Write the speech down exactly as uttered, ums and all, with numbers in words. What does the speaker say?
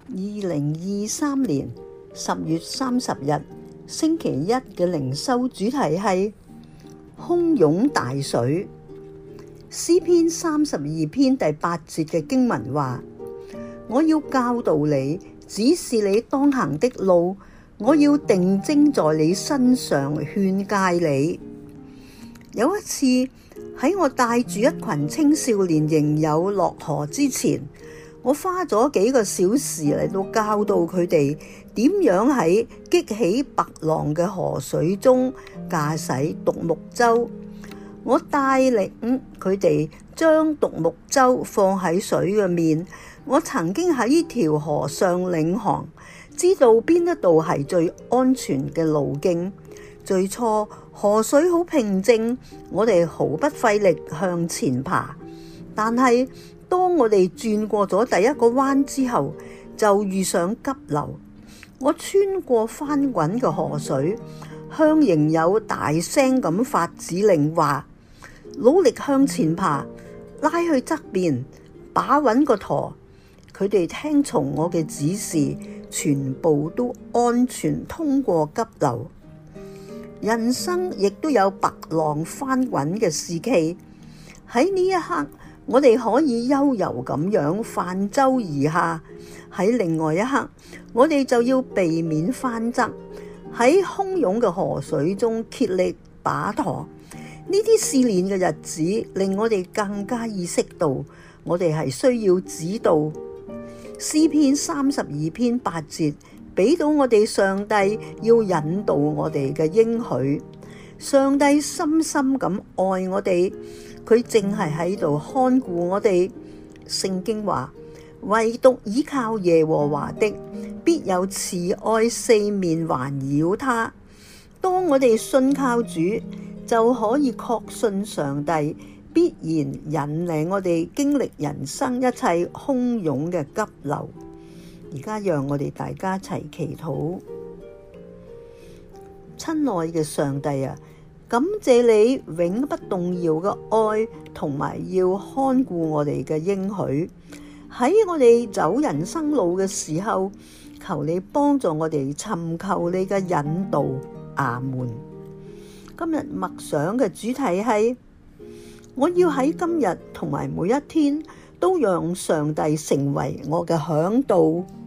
二零二三年十月三十日星期一嘅靈修主題係洶湧大水。詩篇三十二篇第八節嘅經文話：我要教導你，指示你當行的路，我要定睛在你身上，勸誡你。有一次喺我帶住一群青少年營友落河之前，我花咗幾個小時嚟到教導佢哋點樣喺激起白浪嘅河水中駕駛獨木舟。我帶領佢哋將獨木舟放喺水嘅面。我曾經喺呢條河上領航，知道邊一度係最安全嘅路徑。最初河水好平靜，我哋毫不費力向前爬。但係當我哋轉過咗第一個彎之後，就遇上急流。我穿過翻滾嘅河水，向營友大聲咁發指令話：努力向前爬，拉去側邊，把穩個舵。佢哋聽從我嘅指示，全部都安全通過急流。人生亦都有白浪翻滾嘅時期，喺呢一刻，我哋可以悠游咁樣泛舟而下；喺另外一刻，我哋就要避免翻側，喺洶湧嘅河水中竭力把舵。呢啲試煉嘅日子，令我哋更加意識到，我哋係需要指導。詩篇三十二篇八節俾到我哋上帝要引導我哋嘅應許。上帝深深咁愛我哋，佢正係喺度看顧我哋。聖經話：唯獨倚靠耶和華的，必有慈愛四面環繞他。當我哋信靠主，就可以確信上帝必然引領我哋經歷人生一切洶湧嘅急流。而家讓我哋大家一齊祈禱。親愛嘅上帝啊，感謝你永不動搖嘅愛，同埋要看顧我哋嘅應許。喺我哋走人生路嘅時候，求你幫助我哋尋求你嘅引導。阿門。今日默想嘅主題係：我要喺今日同埋每一天都讓上帝成為我嘅嚮導。